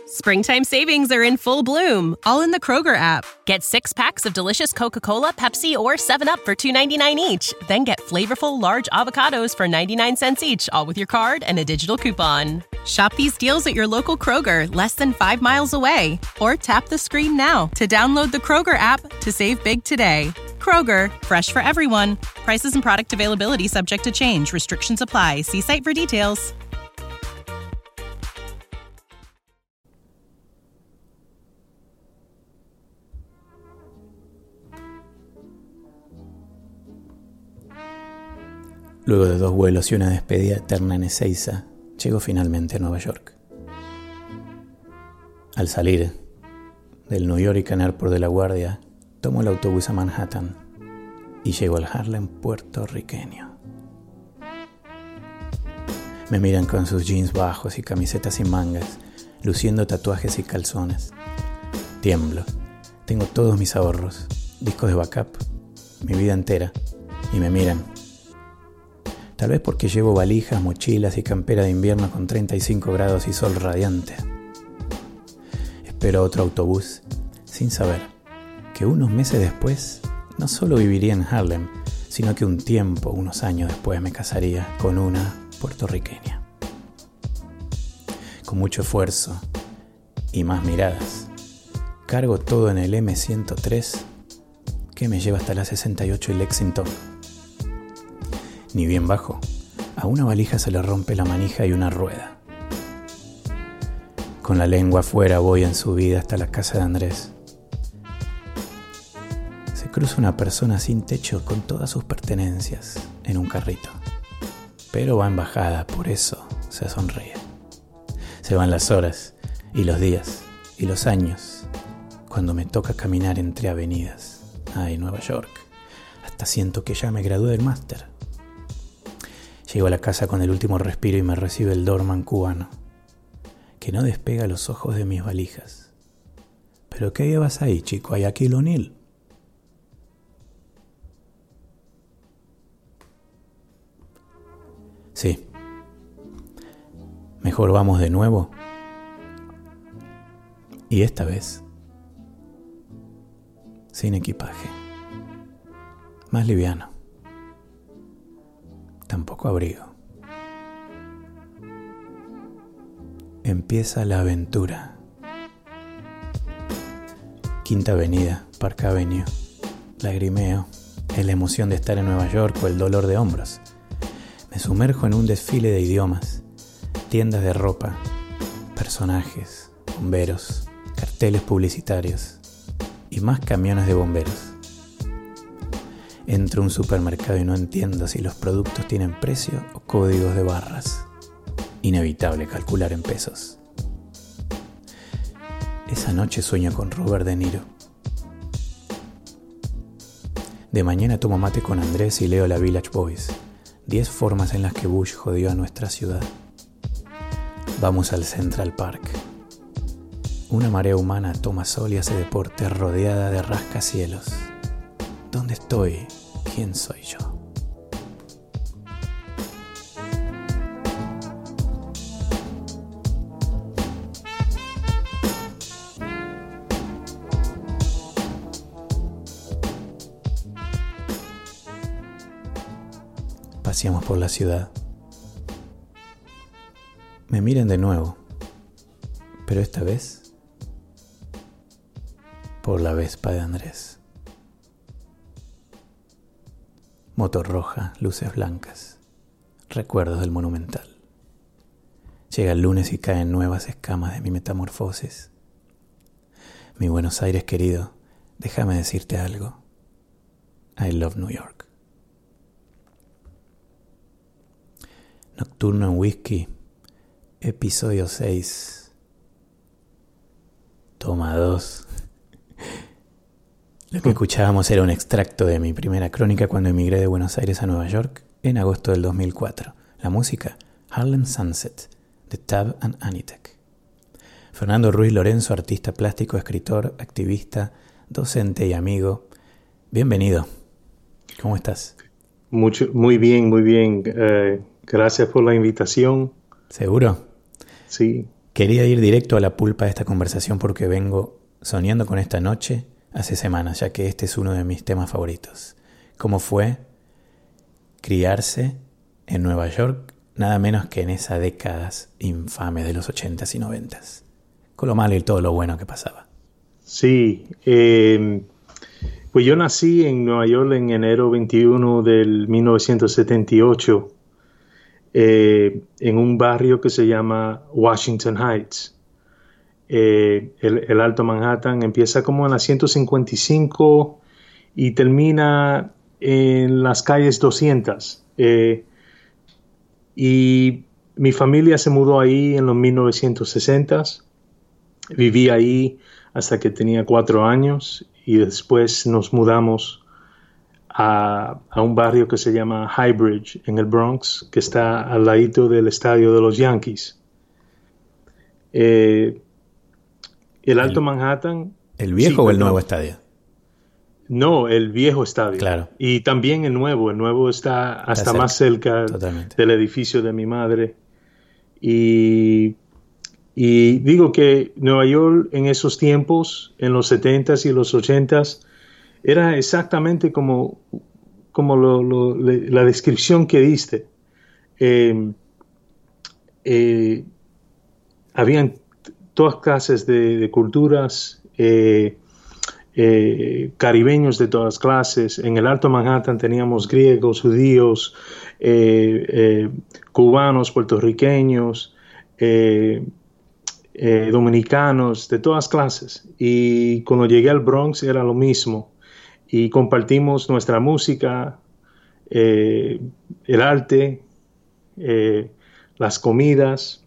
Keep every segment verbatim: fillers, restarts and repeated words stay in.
Springtime savings are in full bloom, all in the Kroger app. Get six packs of delicious Coca-Cola, Pepsi, or seven up for two ninety-nine each. Then get flavorful large avocados for ninety-nine cents each, all with your card and a digital coupon. Shop these deals at your local Kroger, less than five miles away. Or tap the screen now to download the Kroger app to save big today. Kroger, fresh for everyone. Prices and product availability subject to change. Restrictions apply. See site for details. Luego de dos vuelos y una despedida eterna en Ezeiza, llego finalmente a Nueva York. Al salir del New York Airport de La Guardia, tomo el autobús a Manhattan y llego al Harlem puertorriqueño. Me miran con sus jeans bajos y camisetas sin mangas, luciendo tatuajes y calzones. Tiemblo. Tengo todos mis ahorros, discos de backup, mi vida entera, y me miran. Tal vez porque llevo valijas, mochilas y campera de invierno con treinta y cinco grados y sol radiante. Espero otro autobús, sin saber que unos meses después no solo viviría en Harlem, sino que un tiempo, unos años después, me casaría con una puertorriqueña. Con mucho esfuerzo y más miradas, cargo todo en el eme ciento tres que me lleva hasta la sesenta y ocho y Lexington. Ni bien bajo, a una valija se le rompe la manija y una rueda. Con la lengua afuera voy en subida hasta la casa de Andrés. Se cruza una persona sin techo con todas sus pertenencias en un carrito. Pero va en bajada, por eso se sonríe. Se van las horas y los días y los años cuando me toca caminar entre avenidas. Ay, Nueva York. Hasta siento que ya me gradué del máster. Llego a la casa con el último respiro y me recibe el doorman cubano, que no despega los ojos de mis valijas. ¿Pero qué llevas ahí, chico? ¿Hay aquí O'Neal? Sí. Mejor vamos de nuevo. Y esta vez, sin equipaje. Más liviano. Tampoco abrigo. Empieza la aventura. Quinta Avenida, Park Avenue. Lagrimeo. Es la emoción de estar en Nueva York o el dolor de hombros. Me sumerjo en un desfile de idiomas, tiendas de ropa, personajes, bomberos, carteles publicitarios y más camiones de bomberos. Entro a un supermercado y no entiendo si los productos tienen precio o códigos de barras. Inevitable calcular en pesos. Esa noche sueño con Robert De Niro. De mañana tomo mate con Andrés y leo la Village Voice. Diez formas en las que Bush jodió a nuestra ciudad. Vamos al Central Park. Una marea humana toma sol y hace deporte rodeada de rascacielos. ¿Dónde estoy? ¿Quién soy yo? Paseamos por la ciudad. Me miran de nuevo, pero esta vez por la Vespa de Andrés. Motor roja, luces blancas, recuerdos del Monumental. Llega el lunes y caen nuevas escamas de mi metamorfosis. Mi Buenos Aires querido, déjame decirte algo. I love New York. Nocturno en Whisky, episodio seis. Toma dos. Lo que escuchábamos era un extracto de mi primera crónica cuando emigré de Buenos Aires a Nueva York en agosto del dos mil cuatro. La música, Harlem Sunset, de Tab and Anitek. Fernando Ruiz Lorenzo, artista plástico, escritor, activista, docente y amigo. Bienvenido. ¿Cómo estás? Mucho, muy bien, muy bien. Eh, gracias por la invitación. ¿Seguro? Sí. Quería ir directo a la pulpa de esta conversación porque vengo soñando con esta noche hace semanas, ya que este es uno de mis temas favoritos. ¿Cómo fue criarse en Nueva York, nada menos que en esas décadas infames de los ochentas y noventas? Con lo malo y todo lo bueno que pasaba. Sí, eh, pues yo nací en Nueva York en enero veintiuno del mil novecientos setenta y ocho, eh, en un barrio que se llama Washington Heights. Eh, el, el Alto Manhattan empieza como en la ciento cincuenta y cinco y termina en las calles doscientas. Eh, y mi familia se mudó ahí en los mil novecientos sesentas. Viví ahí hasta que tenía cuatro años y después nos mudamos a, a un barrio que se llama Highbridge en el Bronx, que está al ladito del estadio de los Yankees. Eh, el Alto el, Manhattan... ¿El viejo sí, o el perdón. nuevo estadio? No, el viejo estadio. Claro. Y también el nuevo. El nuevo está hasta está cerca, más cerca totalmente. Del edificio de mi madre. Y... Y digo que Nueva York en esos tiempos, en los setentas y los ochentas, era exactamente como, como lo, lo, le, la descripción que diste. Eh, eh, habían todas clases de, de culturas, eh, eh, caribeños de todas clases. En el Alto Manhattan teníamos griegos, judíos, eh, eh, cubanos, puertorriqueños, eh, Eh, dominicanos, de todas clases. Y cuando llegué al Bronx era lo mismo. Y compartimos nuestra música, eh, el arte, eh, las comidas.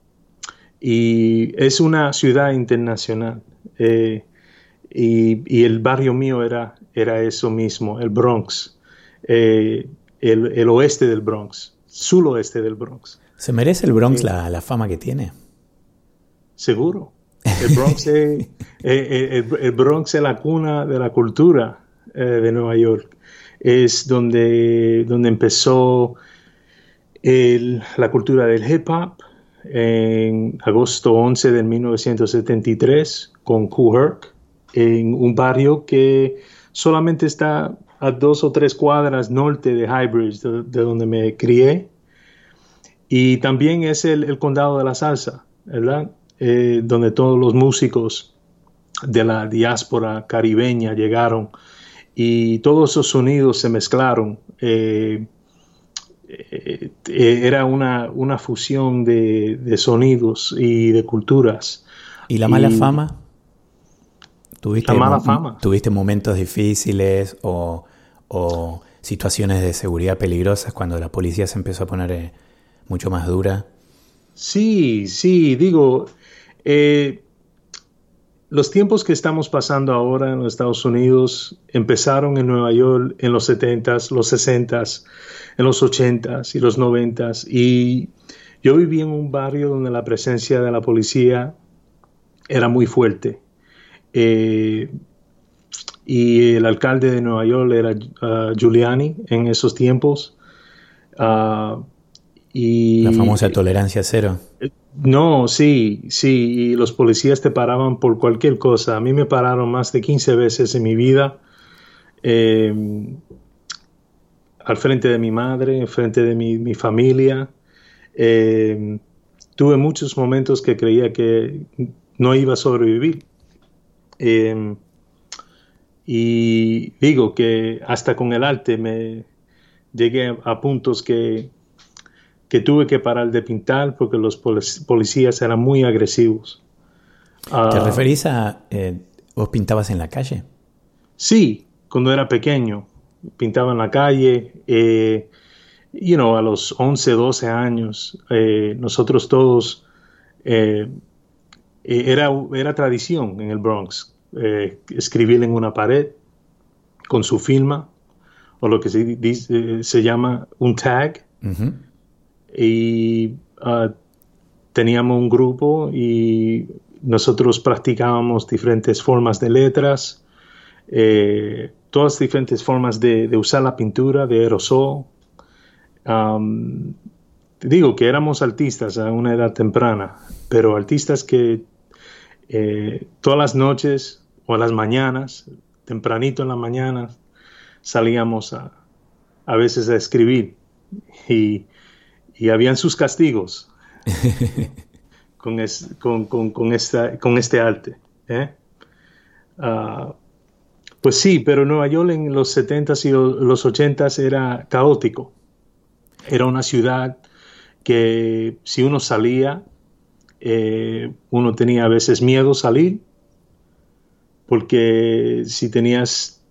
Y es una ciudad internacional. Eh, y, y el barrio mío era, era eso mismo, el Bronx. Eh, el, el oeste del Bronx, sur oeste del Bronx. ¿Se merece el Bronx eh, la, la fama que tiene? Seguro. El Bronx, es, el, el Bronx es la cuna de la cultura eh, de Nueva York. Es donde, donde empezó el, la cultura del hip hop en agosto once de mil novecientos setenta y tres con Kool Herc, en un barrio que solamente está a dos o tres cuadras norte de Highbridge, de, de donde me crié. Y también es el, el condado de la salsa, ¿verdad? Eh, donde todos los músicos de la diáspora caribeña llegaron y todos esos sonidos se mezclaron. Eh, eh, era una, una fusión de, de sonidos y de culturas. ¿Y la mala y, fama? ¿Tuviste la mala mo- fama. ¿Tuviste momentos difíciles o, o situaciones de seguridad peligrosas cuando la policía se empezó a poner eh, mucho más dura? Sí, sí, digo... Eh, los tiempos que estamos pasando ahora en los Estados Unidos empezaron en Nueva York en los setentas, los sesentas, en los ochentas y los noventas. Y yo viví en un barrio donde la presencia de la policía era muy fuerte. Eh, y el alcalde de Nueva York era uh, Giuliani en esos tiempos. Uh, y, la famosa tolerancia cero. Eh, No, sí, sí, y los policías te paraban por cualquier cosa. A mí me pararon más de quince veces en mi vida, eh, al frente de mi madre, al frente de mi, mi familia. Eh, tuve muchos momentos que creía que no iba a sobrevivir. Eh, y digo que hasta con el arte me llegué a, a puntos que... que tuve que parar de pintar porque los policías eran muy agresivos. ¿Te uh, referís a... Eh, vos pintabas en la calle? Sí, cuando era pequeño. Pintaba en la calle. Eh, you know, a los once, doce años, eh, nosotros todos... Eh, era, era tradición en el Bronx. Eh, escribir en una pared con su firma, o lo que se, dice, se llama un tag. Uh-huh. Y uh, teníamos un grupo y nosotros practicábamos diferentes formas de letras, eh, todas diferentes formas de, de usar la pintura, de aerosol. Um, te digo que éramos artistas a una edad temprana, pero artistas que eh, todas las noches o a las mañanas, tempranito en la mañana, salíamos a, a veces a escribir y, y habían sus castigos con, es, con, con, con, esta, con este arte. ¿eh? Uh, pues sí, pero Nueva York en los setentas y los ochentas era caótico. Era una ciudad que si uno salía, eh, uno tenía a veces miedo salir, porque si tenías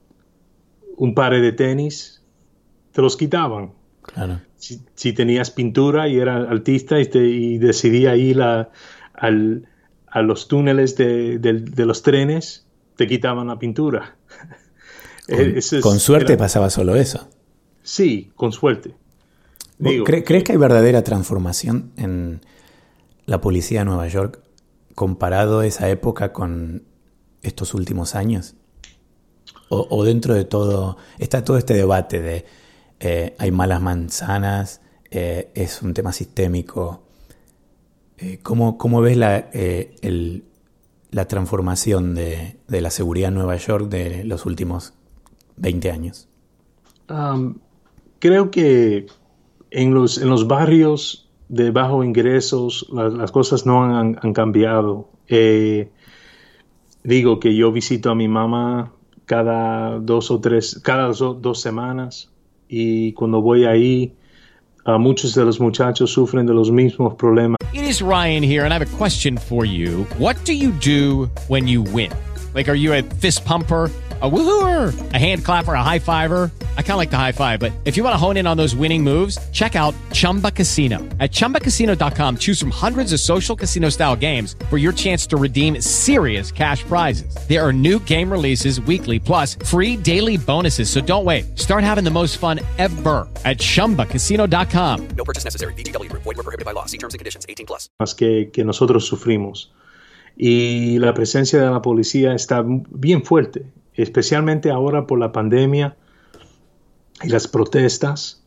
un par de tenis, te los quitaban. Claro. Si, si tenías pintura y eras artista y, te, y decidías ir a, al, a los túneles de, de, de los trenes, te quitaban la pintura. Con, es, con suerte era, pasaba solo eso. Sí, con suerte. Digo, ¿Cre- ¿Crees que hay verdadera transformación en la policía de Nueva York comparado a esa época con estos últimos años? O, o dentro de todo, está todo este debate de eh, hay malas manzanas, eh, es un tema sistémico. Eh, ¿cómo, ¿Cómo ves la, eh, el, la transformación de, de la seguridad en Nueva York de los últimos veinte años? Um, creo que en los, en los barrios de bajos ingresos la, las cosas no han, han cambiado. Eh, digo que yo visito a mi mamá cada dos o tres, cada dos, dos semanas, y cuando voy ahí, uh, muchos de los muchachos sufren de los mismos problemas. It is Ryan here, and I have a question for you. What do you do when you win? Like, are you a fist pumper, a woohooer, a hand clapper, a high fiver? I kind of like the high five, but if you want to hone in on those winning moves, check out Chumba Casino. At chumba casino dot com, choose from hundreds of social casino style games for your chance to redeem serious cash prizes. There are new game releases weekly, plus free daily bonuses. So don't wait. Start having the most fun ever at chumba casino dot com. No purchase necessary. V G W Group. Void where prohibited by law. See terms and conditions. eighteen plus. Más que, que nosotros sufrimos. Y la presencia de la policía está bien fuerte, especialmente ahora por la pandemia y las protestas,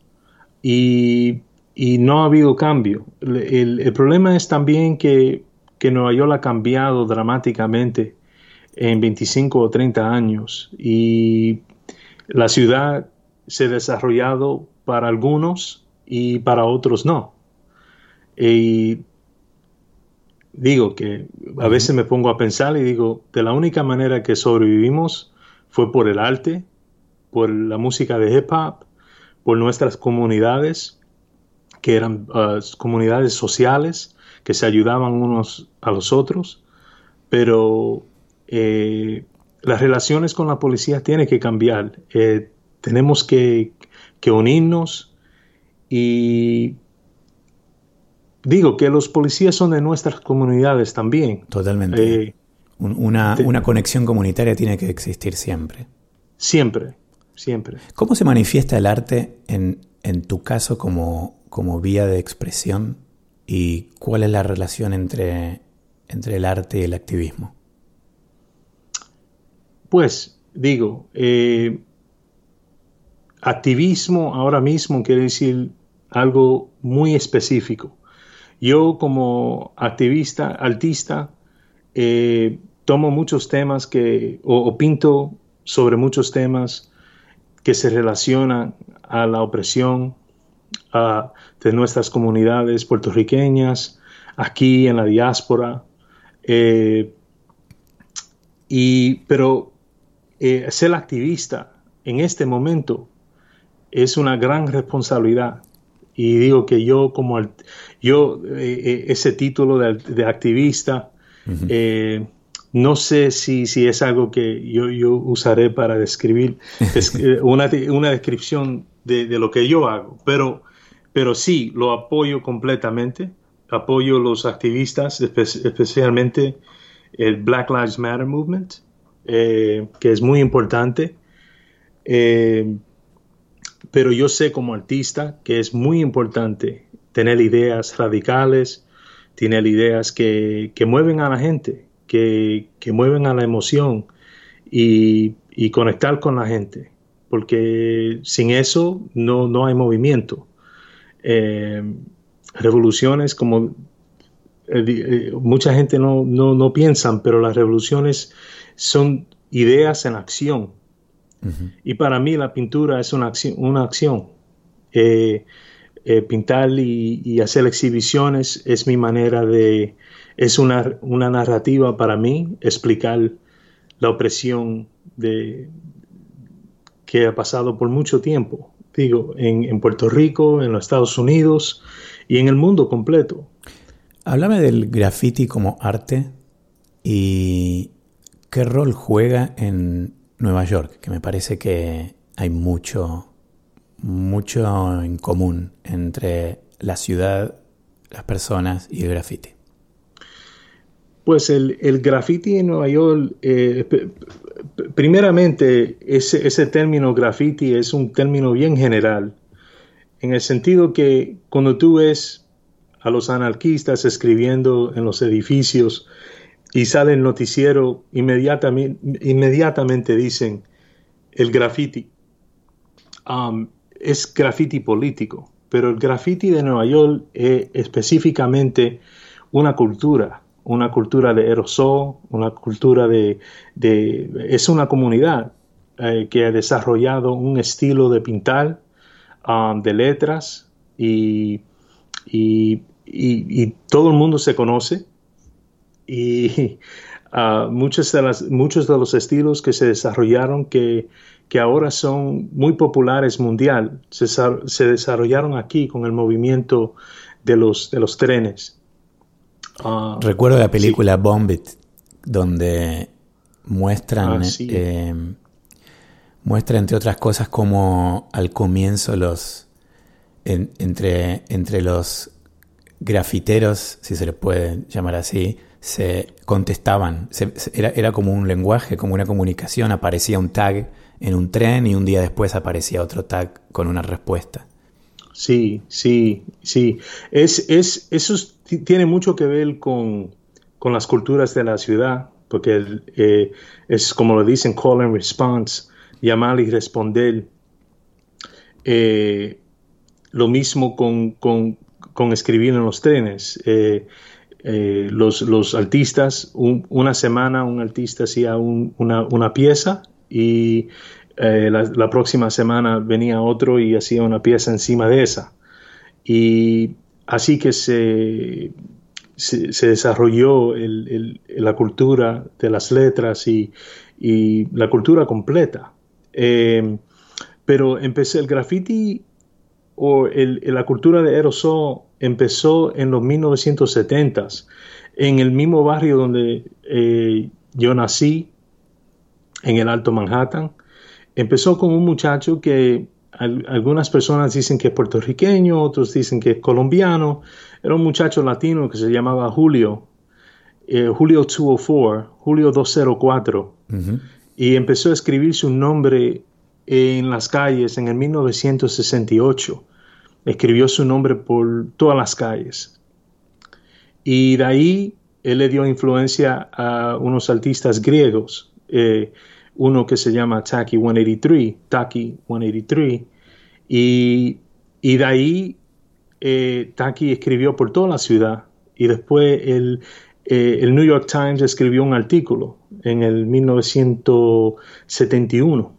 y, y no ha habido cambio. El, el, el problema es también que, que Nueva York ha cambiado dramáticamente en veinticinco o treinta años, y la ciudad se ha desarrollado para algunos y para otros no. Y digo que a veces me pongo a pensar y digo, de la única manera que sobrevivimos fue por el arte, por la música de hip hop, por nuestras comunidades, que eran uh, comunidades sociales, que se ayudaban unos a los otros, pero eh, las relaciones con la policía tienen que cambiar. Eh, tenemos que, que unirnos, y digo que los policías son de nuestras comunidades también. Totalmente. Eh, una, te, una conexión comunitaria tiene que existir siempre. Siempre, siempre. ¿Cómo se manifiesta el arte en, en tu caso como, como vía de expresión? ¿Y cuál es la relación entre, entre el arte y el activismo? Pues, digo, eh, activismo ahora mismo quiere decir algo muy específico. Yo como activista, artista, eh, tomo muchos temas que, o, o pinto sobre muchos temas que se relacionan a la opresión a, de nuestras comunidades puertorriqueñas, aquí en la diáspora. Eh, y, pero eh, ser activista en este momento es una gran responsabilidad. Y digo que yo, como yo, eh, ese título de, de activista, uh-huh. eh, no sé si, si es algo que yo, yo usaré para describir es, eh, una, una descripción de, de lo que yo hago, pero, pero sí, lo apoyo completamente. Apoyo a los activistas, espe- especialmente el Black Lives Matter Movement, eh, que es muy importante. Eh, Pero yo sé como artista que es muy importante tener ideas radicales, tener ideas que, que mueven a la gente, que, que mueven a la emoción y, y conectar con la gente, porque sin eso no, no hay movimiento. Eh, revoluciones, como eh, eh, mucha gente no, no, no piensan, pero las revoluciones son ideas en acción. Uh-huh. Y para mí la pintura es una acción. Una acción. Eh, eh, pintar y, y hacer exhibiciones es mi manera de, es una, una narrativa para mí, explicar la opresión de, que ha pasado por mucho tiempo, digo, en, en Puerto Rico, en los Estados Unidos y en el mundo completo. Háblame del graffiti como arte y qué rol juega en Nueva York, que me parece que hay mucho, mucho en común entre la ciudad, las personas y el graffiti. Pues el, el graffiti en Nueva York, eh, p- p- primeramente, ese, ese término graffiti es un término bien general, en el sentido que cuando tú ves a los anarquistas escribiendo en los edificios y sale el noticiero, inmediatamente, inmediatamente dicen el graffiti. Um, es graffiti político, pero el graffiti de Nueva York es específicamente una cultura. Una cultura de aerosol, una cultura de... de es una comunidad eh, que ha desarrollado un estilo de pintar, um, de letras, y, y, y, y todo el mundo se conoce. Y uh, muchos, de las, muchos de los estilos que se desarrollaron, que, que ahora son muy populares mundial, se, se desarrollaron aquí con el movimiento de los, de los trenes. Uh, Recuerdo la película sí. Bomb It, donde muestran, ah, sí. eh, muestra entre otras cosas como al comienzo los en, entre, entre los grafiteros, si se les puede llamar así, se contestaban. Se, se, era, era como un lenguaje, como una comunicación. Aparecía un tag en un tren y un día después aparecía otro tag con una respuesta. Sí, sí, sí. Es, es, eso es, tiene mucho que ver con, con las culturas de la ciudad, porque eh, es como lo dicen, call and response, llamar y responder. Eh, lo mismo con, con, con escribir en los trenes. Eh, eh, los, los artistas, un, una semana un artista hacía un, una, una pieza y Eh, la, la próxima semana venía otro y hacía una pieza encima de esa. Y así que se, se, se desarrolló el, el, la cultura de las letras y, y la cultura completa. Eh, pero empecé el graffiti o el, la cultura de aerosol empezó en los mil novecientos setentas, en el mismo barrio donde eh, yo nací, en el Alto Manhattan. Empezó con un muchacho que al, algunas personas dicen que es puertorriqueño, otros dicen que es colombiano. Era un muchacho latino que se llamaba Julio, eh, Julio doscientos cuatro, Julio doscientos cuatro. Uh-huh. Y empezó a escribir su nombre en las calles en el mil novecientos sesenta y ocho. Escribió su nombre por todas las calles. Y de ahí él le dio influencia a unos artistas griegos, eh, uno que se llama Taki ciento ochenta y tres, Taki ciento ochenta y tres, y, y de ahí eh, Taki escribió por toda la ciudad, y después el, eh, el New York Times escribió un artículo en el mil novecientos setenta y uno,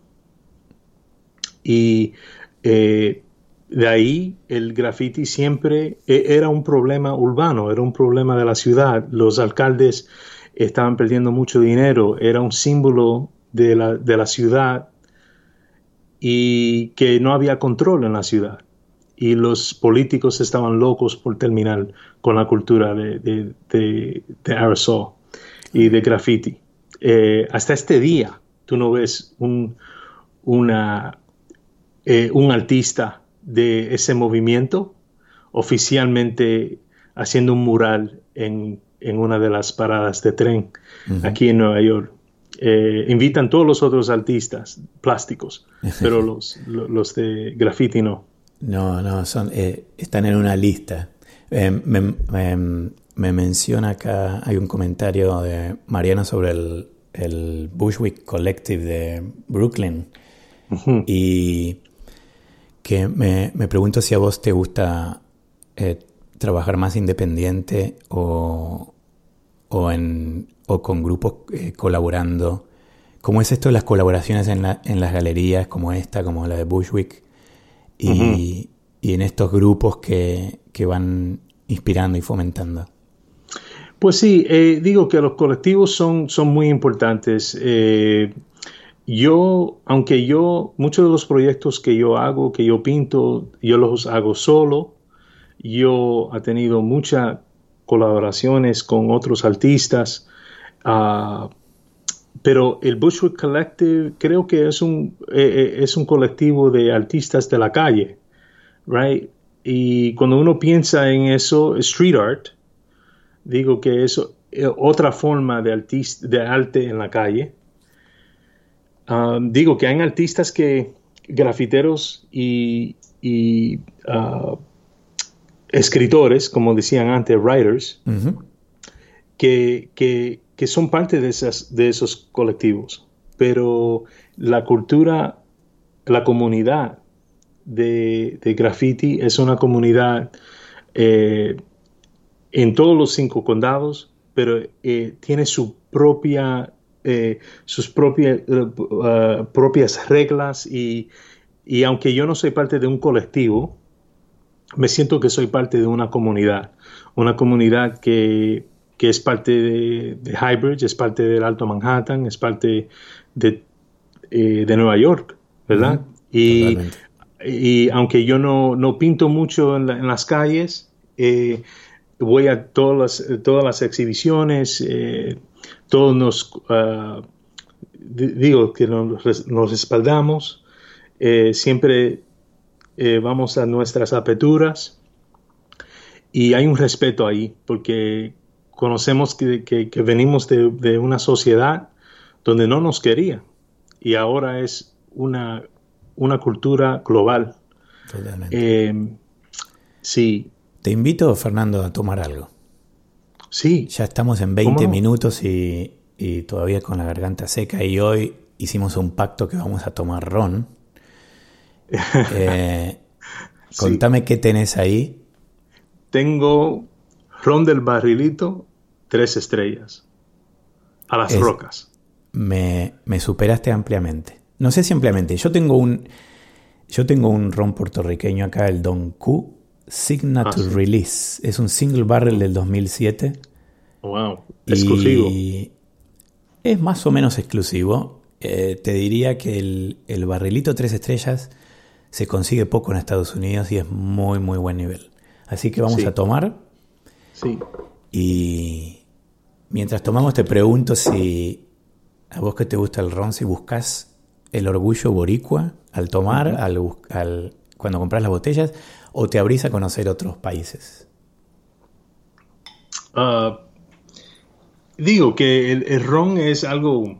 y eh, de ahí el graffiti siempre eh, era un problema urbano, era un problema de la ciudad. Los alcaldes estaban perdiendo mucho dinero, era un símbolo de la, de la ciudad y que no había control en la ciudad. Y los políticos estaban locos por terminar con la cultura de, de, de, de aerosol y de graffiti. Eh, hasta este día tú no ves un, una, eh, un artista de ese movimiento oficialmente haciendo un mural en, en una de las paradas de tren uh-huh. aquí en Nueva York. Eh, invitan todos los otros artistas plásticos, pero los, los de graffiti no. No, no, son, eh, están en una lista. Eh, me, me, me menciona acá, hay un comentario de Mariana sobre el, el Bushwick Collective de Brooklyn. Uh-huh. Y que me, me pregunto si a vos te gusta eh, trabajar más independiente o, o, en, o con grupos eh, colaborando? ¿Cómo es esto de las colaboraciones en, la, en las galerías como esta, como la de Bushwick? Y, uh-huh. y en estos grupos que, que van inspirando y fomentando. Pues sí, eh, digo que los colectivos son, son muy importantes. Eh, yo, aunque yo, muchos de los proyectos que yo hago, que yo pinto, yo los hago solo. Yo he tenido muchas colaboraciones con otros artistas, uh, pero el Bushwick Collective creo que es un, eh, es un colectivo de artistas de la calle, right? Y cuando uno piensa en eso, street art, digo que es otra forma de, artist, de arte en la calle. Um, digo que hay artistas que, grafiteros y, y uh, escritores, como decían antes, writers, uh-huh. que, que, que son parte de, esas, de esos colectivos. Pero la cultura, la comunidad de, de graffiti es una comunidad eh, en todos los cinco condados, pero eh, tiene su propia, eh, sus propia, uh, propias reglas y, y aunque yo no soy parte de un colectivo, me siento que soy parte de una comunidad, una comunidad que, que es parte de, de Highbridge, es parte del Alto Manhattan, es parte de, eh, de Nueva York, ¿verdad? Uh-huh. Y, y aunque yo no, no pinto mucho en, la, en las calles, eh, voy a todas las, todas las exhibiciones, eh, todos nos, uh, d- digo que nos, nos respaldamos, eh, siempre eh, vamos a nuestras aperturas y hay un respeto ahí, porque conocemos que, que, que venimos de, de una sociedad donde no nos quería y ahora es una, una cultura global. Totalmente. Eh, sí. Te invito, Fernando, a tomar algo. Sí. Ya estamos en veinte no? minutos y, y todavía con la garganta seca. Y hoy hicimos un pacto que vamos a tomar ron. Eh, sí. Contame qué tenés ahí. Tengo ron del barrilito, tres estrellas. A las es, rocas. Me, me superaste ampliamente. No sé si ampliamente. Yo tengo un, yo tengo un ron puertorriqueño acá, el Don Q. Signature ah, sí. Release. Es un single barrel del dos mil siete. Wow, exclusivo. Y es más o menos exclusivo. Eh, te diría que el, el barrilito tres estrellas se consigue poco en Estados Unidos y es muy, muy buen nivel. Así que vamos sí. a tomar. Sí. Y mientras tomamos te pregunto si a vos que te gusta el ron, si buscas el orgullo boricua al tomar, uh-huh. al, al, cuando compras las botellas, o te abrís a conocer otros países. Uh, digo que el, el ron es algo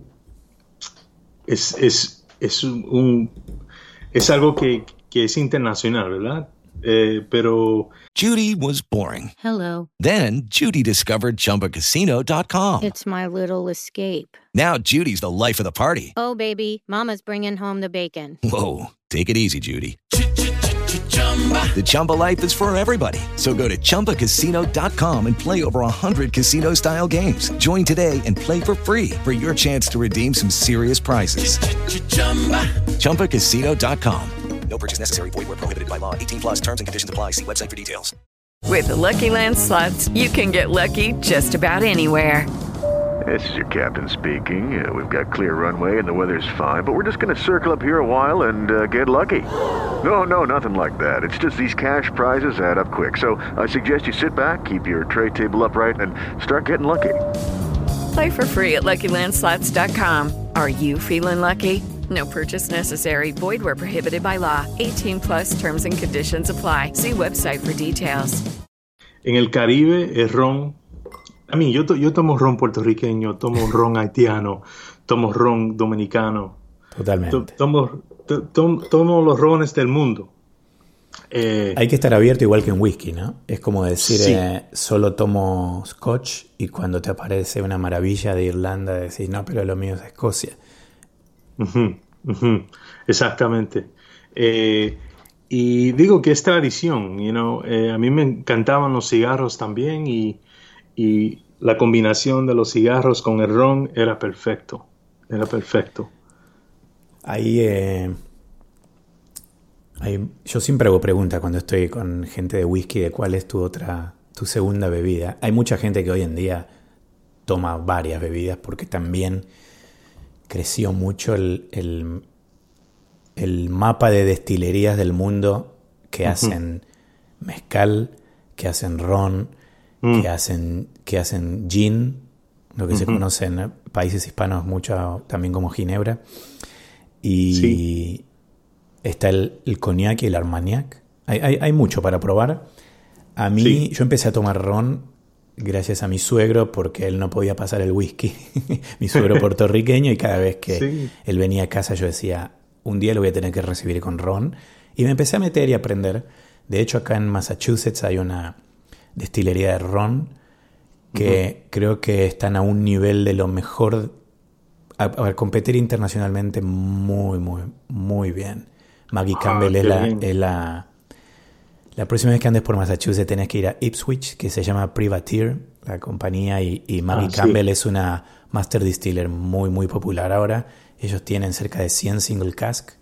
es, es, es un es algo que, que es internacional, ¿verdad? Eh, pero Judy was boring. Hello. Then Judy discovered Chumba Casino dot com. It's my little escape. Now Judy's the life of the party. Oh, baby, mama's bringing home the bacon. Whoa, take it easy, Judy. The Chumba life is for everybody. So go to Chumba Casino dot com and play over one hundred casino-style games. Join today and play for free for your chance to redeem some serious prizes. Chumba Casino dot com. No purchase necessary. Void where prohibited by law. eighteen plus terms and conditions apply. See website for details. With the Lucky Land Slots, you can get lucky just about anywhere. This is your captain speaking. Uh, we've got clear runway and the weather's fine, but we're just going to circle up here a while and uh, get lucky. No, no, nothing like that. It's just these cash prizes add up quick. So I suggest you sit back, keep your tray table upright, and start getting lucky. Play for free at Lucky Land Slots dot com. Are you feeling lucky? No purchase necessary. Void where prohibited by law. eighteen plus terms and conditions apply. See website for details. En el Caribe, el ron... A mí, yo, to, yo tomo ron puertorriqueño, tomo ron haitiano, tomo ron dominicano. Totalmente. To, tomo, to, to, tomo los rones del mundo. Eh, Hay que estar abierto igual que en whisky, ¿no? Es como decir, sí. eh, solo tomo scotch y cuando te aparece una maravilla de Irlanda decís, no, pero lo mío es Escocia. Uh-huh, uh-huh, exactamente. Eh, y digo que es tradición, you know, eh, a mí me encantaban los cigarros también y, y la combinación de los cigarros con el ron era perfecto, era perfecto. Ahí, eh, ahí, yo siempre hago preguntas cuando estoy con gente de whisky de cuál es tu otra, tu segunda bebida. Hay mucha gente que hoy en día toma varias bebidas porque también creció mucho el, el, el mapa de destilerías del mundo que uh-huh. hacen mezcal, que hacen ron, uh-huh. que hacen que hacen gin, lo que uh-huh. se conoce en países hispanos mucho también como ginebra. Y sí. está el, el cognac y el armagnac. Hay, hay, hay mucho para probar. A mí, sí. yo empecé a tomar ron gracias a mi suegro porque él no podía pasar el whisky. Mi suegro puertorriqueño, y cada vez que sí. él venía a casa yo decía, un día lo voy a tener que recibir con ron. Y me empecé a meter y a aprender. De hecho, acá en Massachusetts hay una destilería de ron que uh-huh. creo que están a un nivel de lo mejor, a, a competir internacionalmente muy, muy, muy bien. Maggie Campbell ah, es, la, es la... La próxima vez que andes por Massachusetts tenés que ir a Ipswich, que se llama Privateer, la compañía, y, y Maggie ah, Campbell sí. es una master distiller muy, muy popular ahora. Ellos tienen cerca de cien single cask.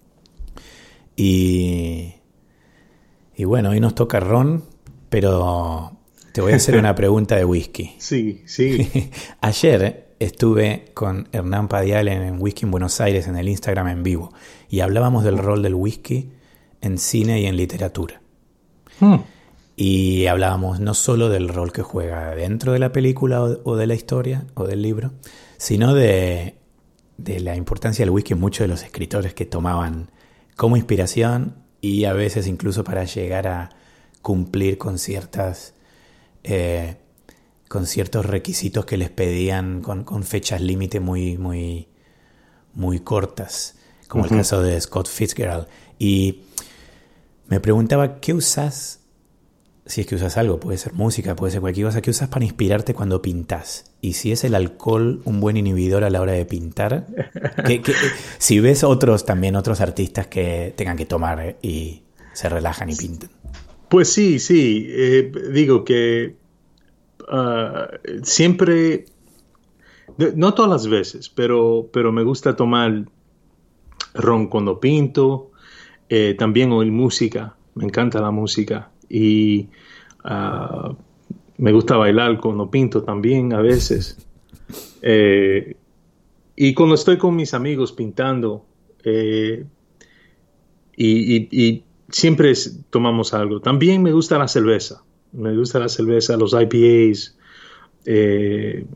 Y, y bueno, hoy nos toca ron, pero te voy a hacer una pregunta de whisky. Sí, sí. Ayer estuve con Hernán Padial en Whisky en Buenos Aires, en el Instagram en vivo, y hablábamos del rol del whisky en cine y en literatura. Hmm. Y hablábamos no solo del rol que juega dentro de la película o, o de la historia o del libro, sino de, de la importancia del whisky en muchos de los escritores que tomaban como inspiración y a veces incluso para llegar a cumplir con ciertas eh, con ciertos requisitos que les pedían con, con fechas límite muy muy muy cortas, como uh-huh. el caso de Scott Fitzgerald. Y me preguntaba, ¿qué usas? Si es que usas algo, puede ser música, puede ser cualquier cosa, ¿qué usas para inspirarte cuando pintás? Y si es el alcohol un buen inhibidor a la hora de pintar, ¿qué, qué, si ves otros también, otros artistas que tengan que tomar y se relajan y pintan? Pues sí, sí. Eh, digo que uh, siempre, no todas las veces, pero, pero me gusta tomar ron cuando pinto. Eh, también oír música, me encanta la música y uh, me gusta bailar cuando pinto también a veces. Eh, y cuando estoy con mis amigos pintando eh, y, y, y siempre es, tomamos algo. También me gusta la cerveza, me gusta la cerveza, los I P As. Eh,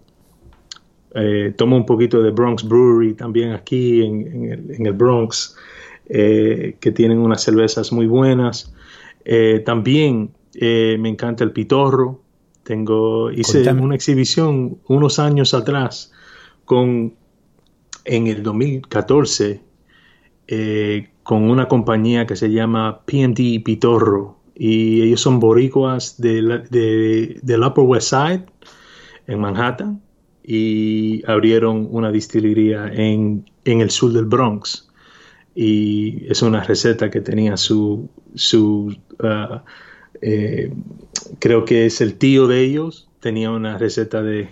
eh, tomo un poquito de Bronx Brewery también aquí en, en, el, en el Bronx. Eh, que tienen unas cervezas muy buenas. Eh, también eh, me encanta el pitorro. Tengo, hice Contame. una exhibición unos años atrás con, en el dos mil catorce eh, con una compañía que se llama P M D Pitorro, y ellos son boricuas de la, de, del Upper West Side en Manhattan, y abrieron una destilería en, en el sur del Bronx. Y es una receta que tenía su, su uh, eh, creo que es el tío de ellos, tenía una receta de,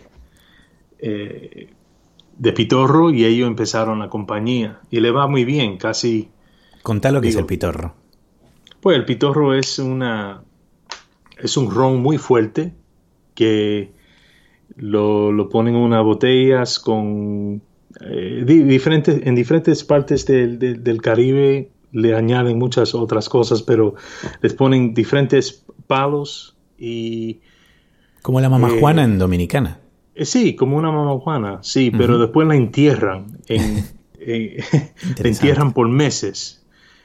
eh, de pitorro, y ellos empezaron la compañía y le va muy bien, casi. Contá lo que digo, es el pitorro. Pues el pitorro es una es un ron muy fuerte que lo, lo ponen en unas botellas con Eh, di, diferentes, en diferentes partes del, del, del Caribe le añaden muchas otras cosas, pero les ponen diferentes palos y... Como la mamajuana eh, en Dominicana. Eh, sí, como una mamajuana, sí, uh-huh. pero después la entierran, en, eh, la entierran por meses,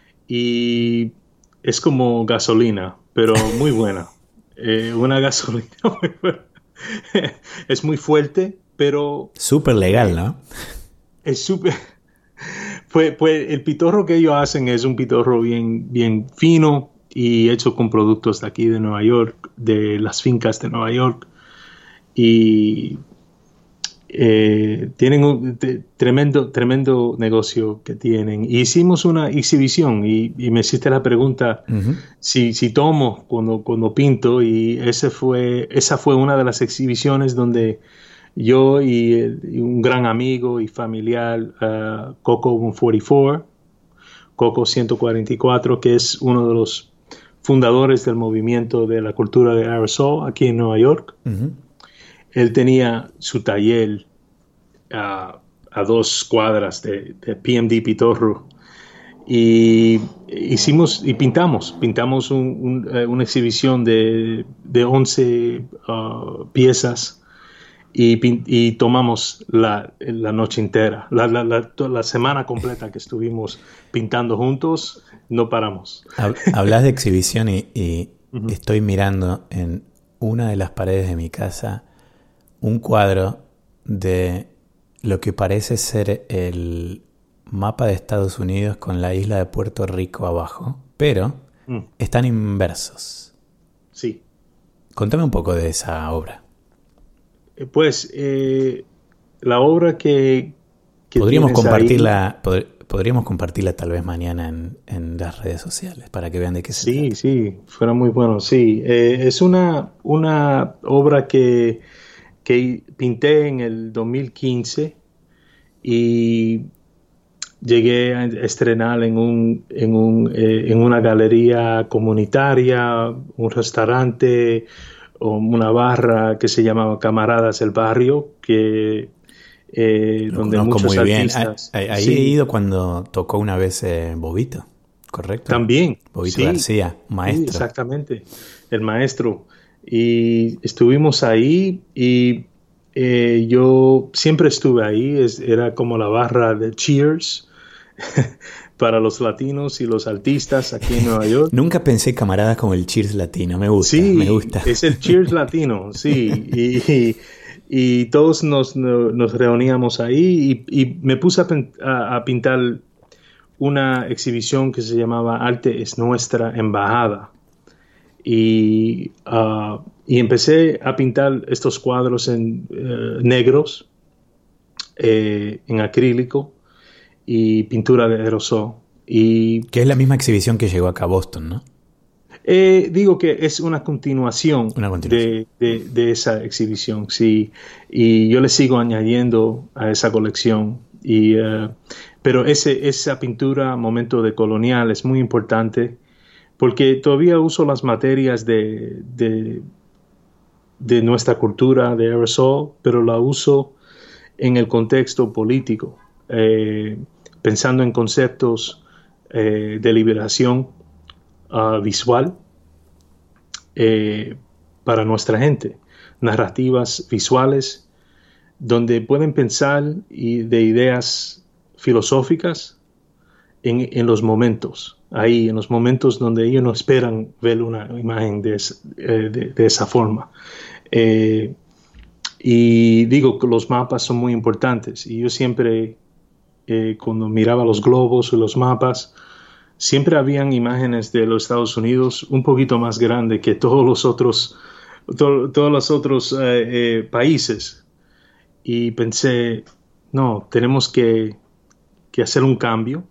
y es como gasolina, pero muy buena. eh, una gasolina muy buena. Es muy fuerte, pero... Súper legal, ¿no? Es súper... Pues, pues el pitorro que ellos hacen es un pitorro bien, bien fino y hecho con productos de aquí de Nueva York, de las fincas de Nueva York. Y, eh, tienen un de, tremendo, tremendo negocio que tienen. Y hicimos una exhibición y, y me hiciste la pregunta uh-huh. si, si tomo cuando, cuando pinto, y ese fue, esa fue una de las exhibiciones donde yo y, y un gran amigo y familiar, uh, Coco ciento cuarenta y cuatro, Coco ciento cuarenta y cuatro, que es uno de los fundadores del movimiento de la cultura de aerosol aquí en Nueva York. Uh-huh. Él tenía su taller uh, a dos cuadras de, de P M D Pitorro y hicimos y pintamos, pintamos un, un, uh, una exhibición de, de once uh, piezas y, y tomamos la, la noche entera, la, la, la, la semana completa que estuvimos pintando juntos, no paramos. Hablas de exhibición y, y uh-huh. estoy mirando en una de las paredes de mi casa un cuadro de lo que parece ser el mapa de Estados Unidos con la isla de Puerto Rico abajo, pero mm. están inversos. Sí. Contame un poco de esa obra. Pues eh, la obra que, que podríamos compartirla, ahí, pod- podríamos compartirla tal vez mañana en, en las redes sociales para que vean de qué se sí, trata. Sí, sí, fuera muy bueno. Sí, eh, es una una obra que que pinté en el dos mil quince y llegué a estrenar en un en un eh, en una galería comunitaria, un restaurante o una barra que se llamaba Camaradas del Barrio, que eh, Lo donde conozco muchos muy artistas. Bien. Ahí sí. he ido cuando tocó una vez eh, Bobito, ¿correcto? También. Bobito sí. García, maestro. Sí, exactamente, el maestro. Y estuvimos ahí y eh, yo siempre estuve ahí, es, era como la barra de Cheers para los latinos y los artistas aquí en Nueva York. Nunca pensé Camaradas como el Cheers latino, me gusta, sí, me gusta. Es el Cheers latino, sí, y, y, y todos nos, nos reuníamos ahí y, y me puse a, a, a pintar una exhibición que se llamaba Arte es Nuestra Embajada. Y, uh, y empecé a pintar estos cuadros en uh, negros, eh, en acrílico y pintura de aerosol. Y, que es la misma exhibición que llegó acá a Boston, ¿no? Eh, digo que es una continuación, una continuación. De, de, de esa exhibición, sí. Y yo le sigo añadiendo a esa colección. Y, uh, pero ese, esa pintura, momento de colonial, es muy importante. Porque todavía uso las materias de, de, de nuestra cultura de aerosol, pero la uso en el contexto político, eh, pensando en conceptos eh, de liberación uh, visual eh, para nuestra gente, narrativas visuales donde pueden pensar y de ideas filosóficas en, en los momentos. Ahí, en los momentos donde ellos no esperan ver una imagen de, eh, de, de esa forma. Eh, y digo que los mapas son muy importantes. Y yo siempre, eh, cuando miraba los globos o los mapas, siempre habían imágenes de los Estados Unidos un poquito más grandes que todos los otros, to, todos los otros eh, eh, países. Y pensé, no, tenemos que, que hacer un cambio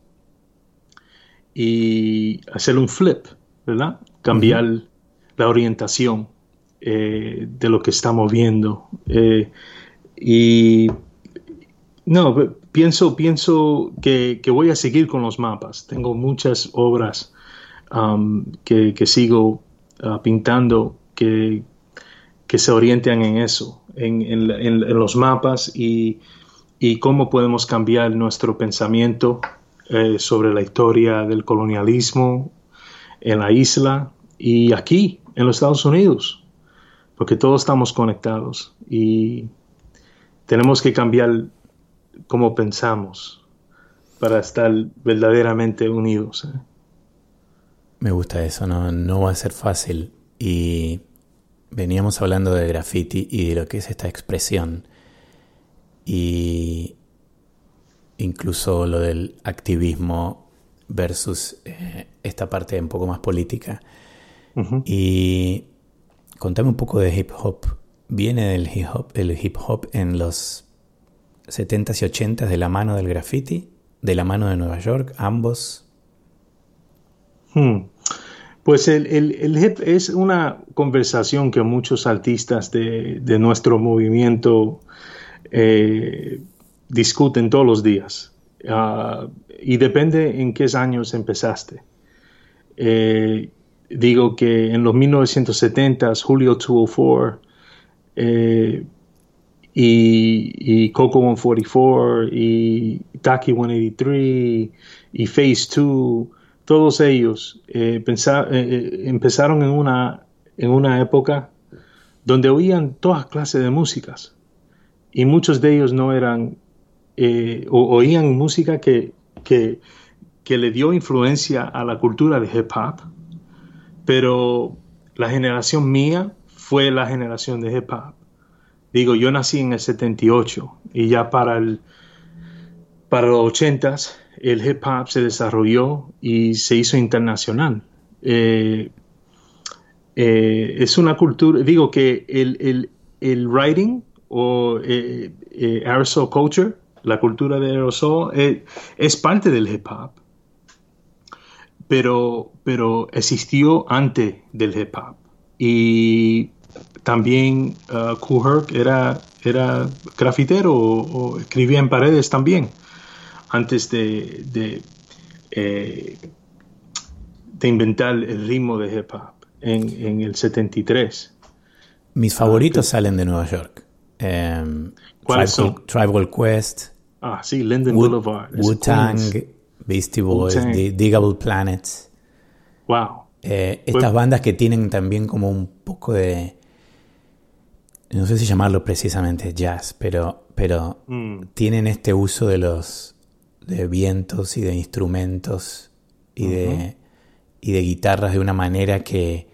y hacer un flip, ¿verdad? Cambiar uh-huh. la orientación eh, de lo que estamos viendo. Eh, y no, pienso, pienso que, que voy a seguir con los mapas. Tengo muchas obras um, que, que sigo uh, pintando que, que se orientan en eso, en, en, en, en los mapas y, y cómo podemos cambiar nuestro pensamiento Eh, sobre la historia del colonialismo en la isla y aquí en los Estados Unidos, porque todos estamos conectados y tenemos que cambiar cómo pensamos para estar verdaderamente unidos. ¿eh? Me gusta eso, no, no va a ser fácil. Y veníamos hablando de graffiti y de lo que es esta expresión y incluso lo del activismo versus eh, esta parte un poco más política. Uh-huh. Y contame un poco de hip hop. ¿Viene del hip hop, el hip hop en los setentas y ochentas de la mano del graffiti, de la mano de Nueva York, ambos? Hmm. Pues el, el, el hip es una conversación que muchos artistas de, de nuestro movimiento eh, discuten todos los días. Uh, y depende en qué años empezaste. Eh, digo que en los mil novecientos setentas, Julio doscientos cuatro eh, y, y Coco ciento cuarenta y cuatro y Taki ciento ochenta y tres y Phase dos, todos ellos eh, pensar, eh, empezaron en una, en una época donde oían todas clases de músicas y muchos de ellos no eran, eh, o, oían música que, que, que le dio influencia a la cultura de hip hop, pero la generación mía fue la generación de hip hop. Digo, yo nací en el setenta y ocho y ya para, el, para los ochentas el hip hop se desarrolló y se hizo internacional. Eh, eh, es una cultura, digo que el, el, el writing o eh, eh, aerosol culture, la cultura de aerosol, eh, es parte del hip hop, pero, pero existió antes del hip hop. Y también uh, Kool Herc era, era grafitero o, o escribía en paredes también, antes de, de, eh, de inventar el ritmo de hip hop en, en el setenta y tres. Mis favoritos ah, salen de Nueva York. Um, ¿Cuáles Tribal, son? Tribal Quest. Ah, sí, Linden Wood, Boulevard. Wu-Tang, Beastie Boys, Wu-Tang. D- Digable Planets. Wow. Eh, estas pues, bandas que tienen también como un poco de... No sé si llamarlo precisamente jazz, pero, pero mm. tienen este uso de los de vientos y de instrumentos y, uh-huh. de, y de guitarras de una manera que,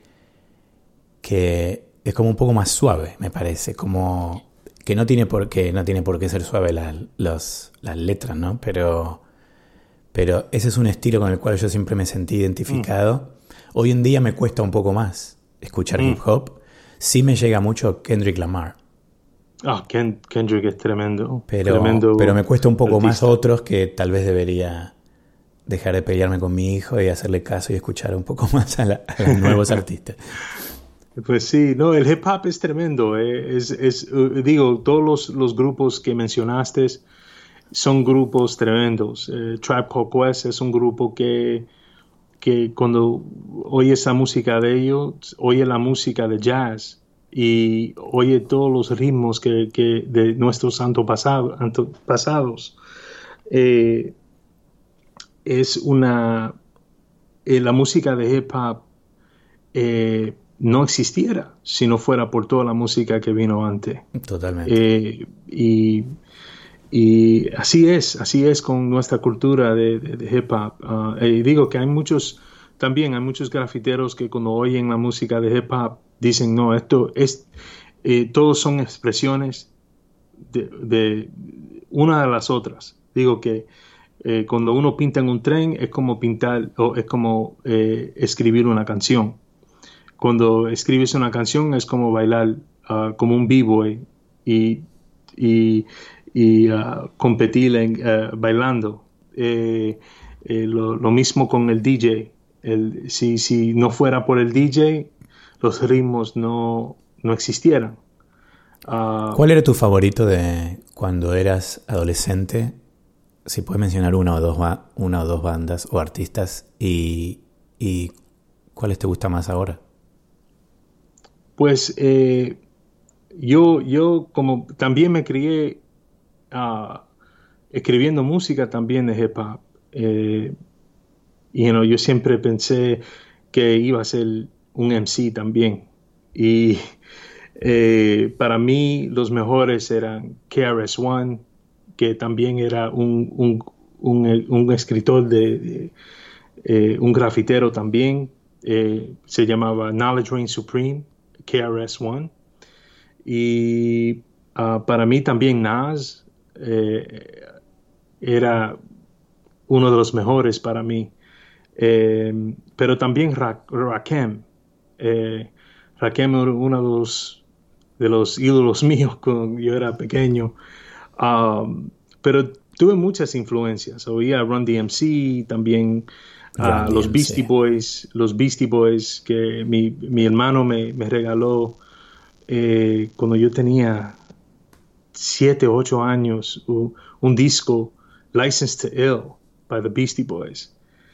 que es como un poco más suave, me parece, como que no tiene por qué, no tiene por qué ser suave la, los, las letras, ¿no? Pero, pero ese es un estilo con el cual yo siempre me sentí identificado. Mm. Hoy en día me cuesta un poco más escuchar mm. hip hop. Sí me llega mucho Kendrick Lamar. Ah, oh, Ken, Kendrick es tremendo. Pero, tremendo pero me cuesta un poco artista. más otros que tal vez debería dejar de pelearme con mi hijo y hacerle caso y escuchar un poco más a, la, a los nuevos artistas. Pues sí, no, el hip hop es tremendo. Eh. Es, es, uh, digo, todos los, los grupos que mencionaste son grupos tremendos. Eh, Tribe Called Quest es un grupo que, que cuando oye esa música de ellos, oye la música de jazz y oye todos los ritmos que, que de nuestros antepasados. antepasados. Eh, es una... Eh, la música de hip hop eh, no existiera si no fuera por toda la música que vino antes. Totalmente. Eh, y, y así es, así es con nuestra cultura de, de, de hip hop. Uh, y digo que hay muchos, también hay muchos grafiteros que cuando oyen la música de hip hop dicen, no, esto es, eh, todos son expresiones de, de una de las otras. Digo que eh, cuando uno pinta en un tren es como pintar, o es como eh, escribir una canción. Cuando escribes una canción es como bailar uh, como un b-boy y, y, y uh, competir en, uh, bailando. Eh, eh, lo, lo mismo con el D J. El, si, si no fuera por el D J, los ritmos no, no existieran. Uh, ¿Cuál era tu favorito de cuando eras adolescente? Si puedes mencionar una o dos, una o dos bandas o artistas y, y ¿cuáles te gusta más ahora? Pues eh, yo, yo como también me crié uh, escribiendo música también de hip hop. Eh, y you know, yo siempre pensé que iba a ser un M C también. Y eh, para mí los mejores eran K R S One, que también era un, un, un, un escritor, de, de eh, un grafitero también. Eh, se llamaba Knowledge Reign Supreme. K R S One y uh, para mí también Nas eh, era uno de los mejores para mí, eh, pero también Ra- Rakim eh, Rakim era uno de los, de los ídolos míos cuando yo era pequeño. Um, pero tuve muchas influencias. Oía Run D M C, también uh, los Beastie Boys, los Beastie Boys que mi, mi hermano me, me regaló eh, cuando yo tenía siete o ocho años, uh, un disco, Licensed to Ill, by the Beastie Boys.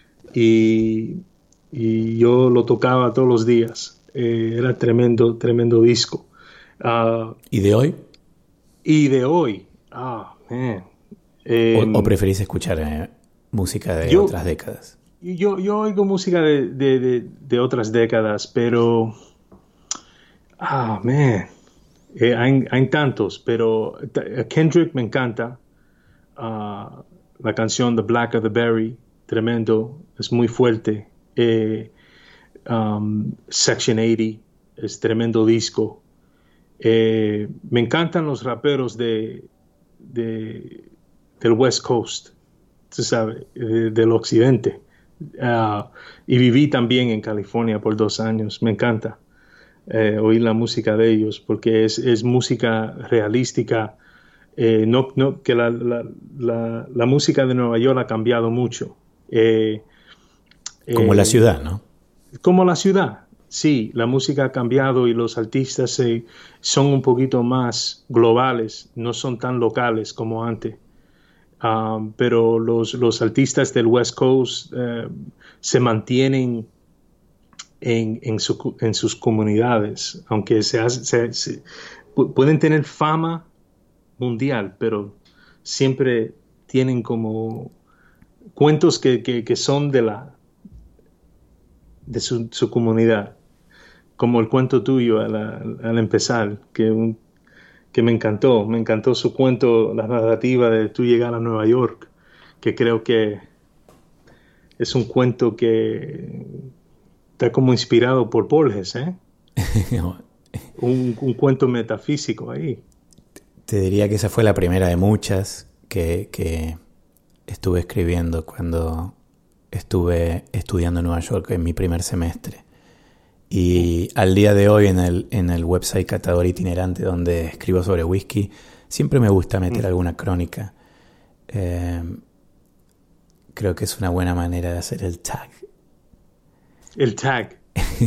Y, y yo lo tocaba todos los días. Eh, era tremendo, tremendo disco. Uh, ¿Y de hoy? Y de hoy, ah, oh, man. Eh, ¿O, ¿O preferís escuchar eh, música de yo, otras décadas? Yo, yo oigo música de, de, de, de otras décadas, pero... Ah, oh, man. Eh, hay, hay tantos, pero Kendrick me encanta. Uh, la canción The Black of the Berry, tremendo, es muy fuerte. Eh, um, Section ochenta, es tremendo disco. Eh, me encantan los raperos de, de del West Coast, tú sabes, de, del occidente. Uh, y viví también en California por dos años. Me encanta eh, oír la música de ellos porque es, es música realística. Eh, no, no, que la, la, la, la música de Nueva York ha cambiado mucho. Eh, como eh, la ciudad, ¿no? Como la ciudad, sí. La música ha cambiado y los artistas eh, son un poquito más globales, no son tan locales como antes. Um, pero los, los artistas del West Coast uh, se mantienen en, en, su, en sus comunidades, aunque se, hace, se, se pueden tener fama mundial, pero siempre tienen como cuentos que, que, que son de la de su, su comunidad, como el cuento tuyo al, al empezar, que, un, que me encantó, me encantó su cuento, la narrativa de tú llegar a Nueva York, que creo que es un cuento que está como inspirado por Borges, ¿eh? un, un cuento metafísico ahí. Te diría que esa fue la primera de muchas que, que estuve escribiendo cuando estuve estudiando en Nueva York en mi primer semestre. Y al día de hoy en el, en el website Catador Itinerante, donde escribo sobre whisky, siempre me gusta meter alguna crónica. Eh, creo que es una buena manera de hacer el tag. El tag.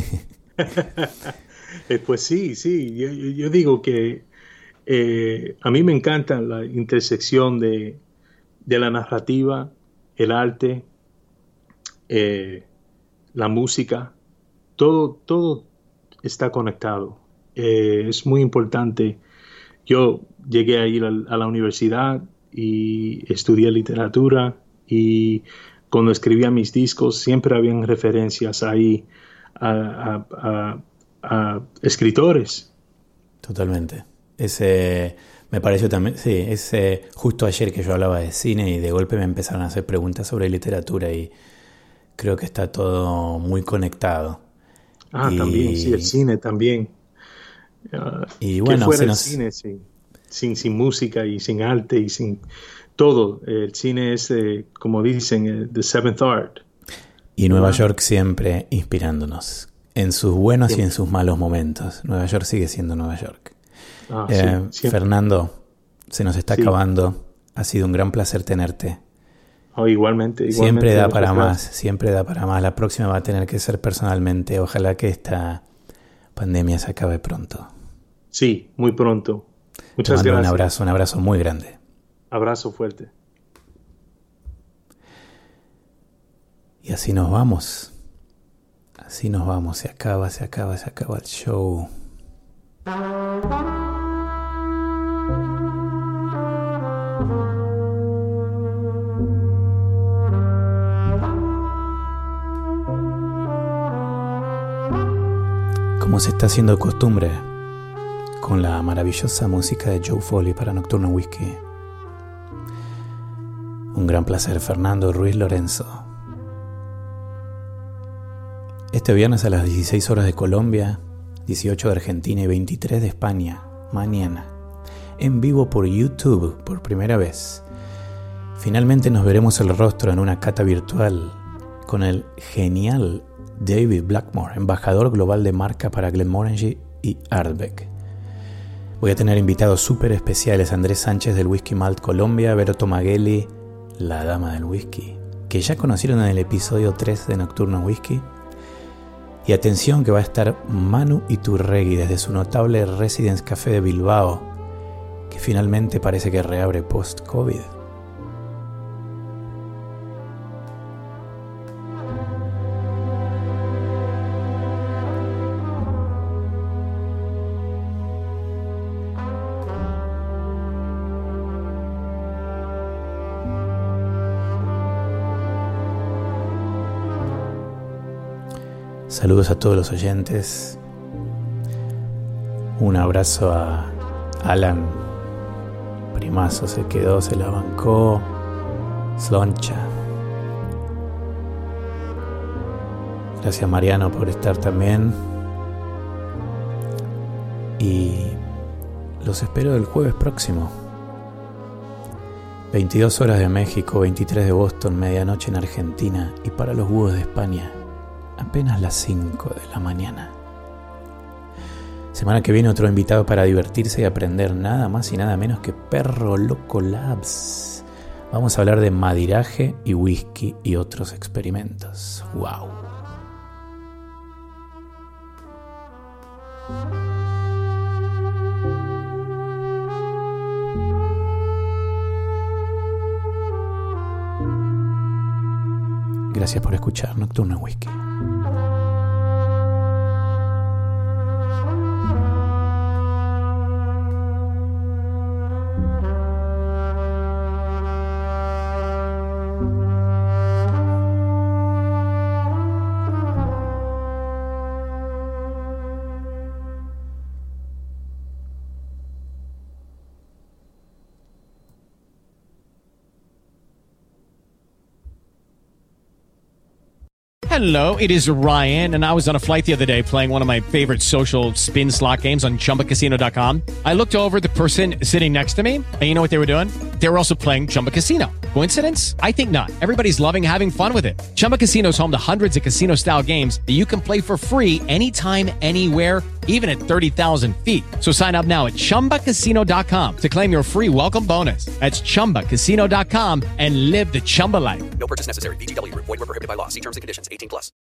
eh, pues sí, sí. Yo, yo, yo digo que eh, a mí me encanta la intersección de, de la narrativa, el arte, eh, la música. Todo, todo está conectado. Eh, es muy importante. Yo llegué a ir a, a la universidad y estudié literatura, y cuando escribía mis discos siempre habían referencias ahí a, a, a, a escritores. Totalmente. Ese me pareció también, sí, ese justo ayer que yo hablaba de cine y de golpe me empezaron a hacer preguntas sobre literatura y creo que está todo muy conectado. Ah, y, también, sí, el cine también. Uh, y bueno, ¿qué fuera el nos... cine sin, sin, sin música y sin arte y sin todo? El cine es, eh, como dicen, eh, the seventh art. Y Nueva York siempre inspirándonos, en sus buenos siempre. Y en sus malos momentos. Nueva York sigue siendo Nueva York. Ah, eh, sí, Fernando, se nos está sí. acabando. Ha sido un gran placer tenerte. Oh, igualmente, igualmente. Siempre da para más, siempre da para más. La próxima va a tener que ser personalmente. Ojalá que esta pandemia se acabe pronto. Sí, muy pronto. Muchas Te mando gracias. Un abrazo, un abrazo muy grande. Abrazo fuerte. Y así nos vamos. Así nos vamos. Se acaba, se acaba, se acaba el show. Como se está haciendo costumbre, con la maravillosa música de Joe Foley para Nocturno Whisky. Un gran placer, Fernando Ruiz Lorenzo. Este viernes a las dieciséis horas de Colombia, dieciocho de Argentina y veintitrés de España, mañana, en vivo por YouTube por primera vez. Finalmente nos veremos el rostro en una cata virtual con el genial David Blackmore, embajador global de marca para Glenmorangie y Ardbeg. Voy a tener invitados súper especiales: Andrés Sánchez del Whisky Malt Colombia, Vero Tomagelli, la dama del whisky, que ya conocieron en el episodio tres de Nocturno Whisky. Y atención que va a estar Manu Iturregui desde su notable Residence Café de Bilbao, que finalmente parece que reabre post-COVID. Saludos a todos los oyentes. Un abrazo a Alan. Primazo se quedó, se la bancó. Sloncha. Gracias Mariano por estar también. Y los espero el jueves próximo. veintidós horas de México, veintitrés de Boston, medianoche en Argentina. Y para los búhos de España, apenas las cinco de la mañana. Semana que viene otro invitado para divertirse y aprender, nada más y nada menos que Perro Loco Labs. Vamos a hablar de madiraje y whisky y otros experimentos. ¡Wow! Gracias por escuchar Nocturno Whisky. Hello, it is Ryan, and I was on a flight the other day playing one of my favorite social spin slot games on Chumba Casino dot com. I looked over at the person sitting next to me, and you know what they were doing? They were also playing Chumba Casino. Coincidence? I think not. Everybody's loving having fun with it. Chumba Casino is home to hundreds of casino-style games that you can play for free anytime, anywhere, even at thirty thousand feet. So sign up now at Chumba Casino dot com to claim your free welcome bonus. That's Chumba Casino dot com and live the Chumba life. No purchase necessary. V G W. Void where prohibited by law. See terms and conditions. eighteen plus.